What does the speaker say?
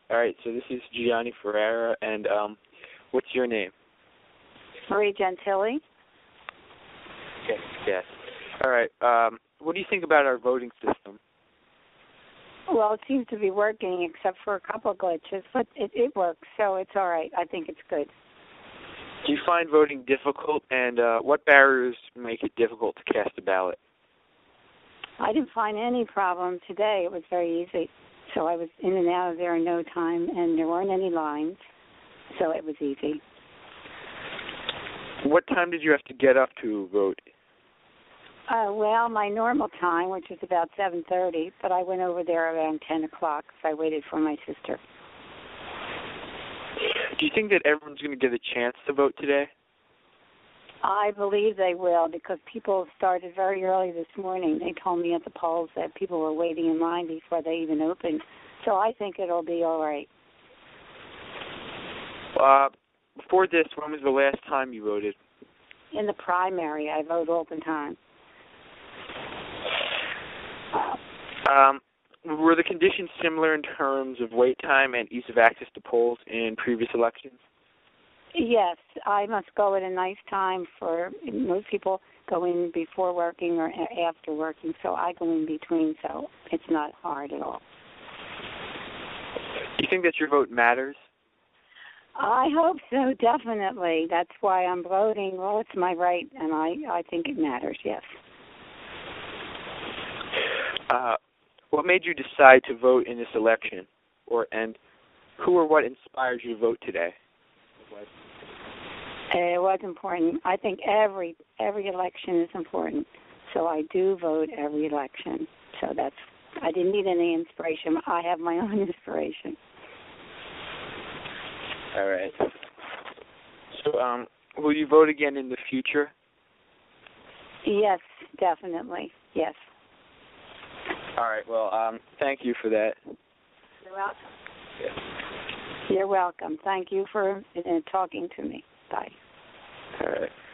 All right, so this is Gianni Ferreira, and what's your name? Marie Gentili. Yes. All right. What do you think about our voting system? Well, it seems to be working except for a couple glitches, but it works, so it's all right. I think it's good. Do you find voting difficult, and what barriers make it difficult to cast a ballot? I didn't find any problem today. It was very easy. So I was in and out of there in no time, and there weren't any lines, so it was easy. What time did you have to get up to vote? Well, my normal time, which is about 7:30, but I went over there around 10 o'clock, so I waited for my sister. Do you think that everyone's going to get a chance to vote today? I believe they will, because people started very early this morning. They told me at the polls that people were waiting in line before they even opened. So I think it'll be all right. Before this, when was the last time you voted? In the primary, I vote all the time. Were the conditions similar in terms of wait time and ease of access to polls in previous elections? Yes, I must go at a nice time. For most people go in before working or after working, so I go in between, so it's not hard at all. Do you think that your vote matters? I hope so, definitely. That's why I'm voting. Well, it's my right, and I think it matters, yes. What made you decide to vote in this election, and who or what inspired you to vote today? It was important. I think every election is important, so I do vote every election. So I didn't need any inspiration. I have my own inspiration. All right. So, will you vote again in the future? Yes, definitely. Yes. All right. Well, thank you for that. You're welcome. Yes. You're welcome. Thank you for talking to me. Bye. All right.